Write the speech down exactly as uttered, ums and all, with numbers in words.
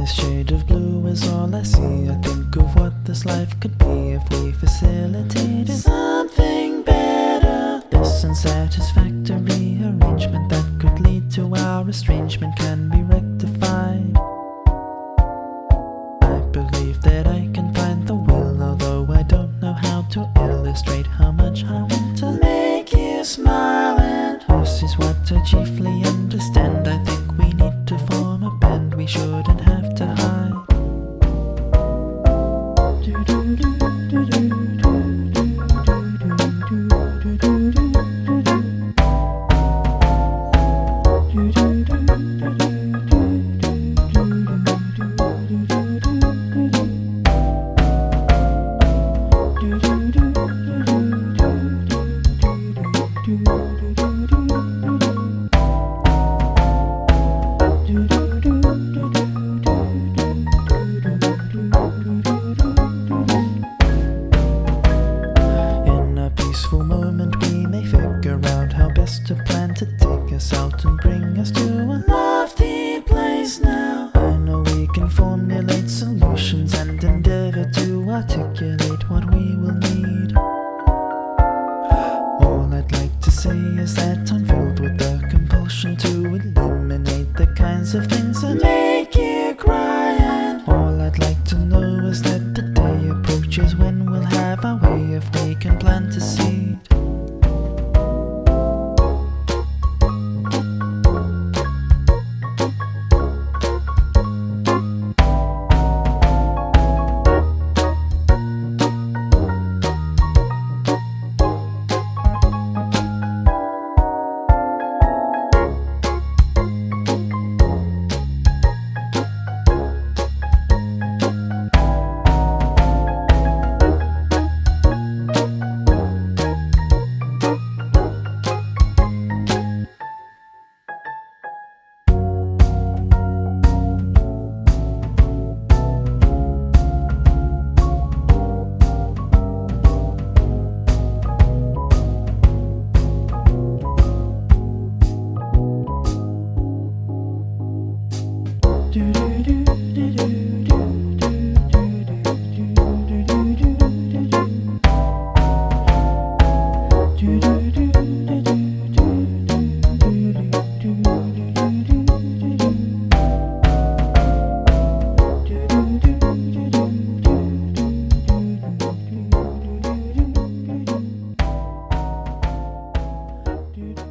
This shade of blue is all I see. I think of what this life could be if we facilitated something better. This unsatisfactory arrangement that could lead to our estrangement can be rectified. I believe that I can find the will, although I don't know how to illustrate how much I want to make you smile. And this is what I chiefly understand. I think we need to form a band, we shouldn't have to hide. To plan to take us out and bring us to a lofty place now. I know we can formulate solutions and endeavor to articulate what we will need. All I'd like to say is that I'm filled with the compulsion to eliminate the kinds of things that make you cry. And all I'd like to know is that the day approaches when we'll have our way if we can plant a seed. Dude.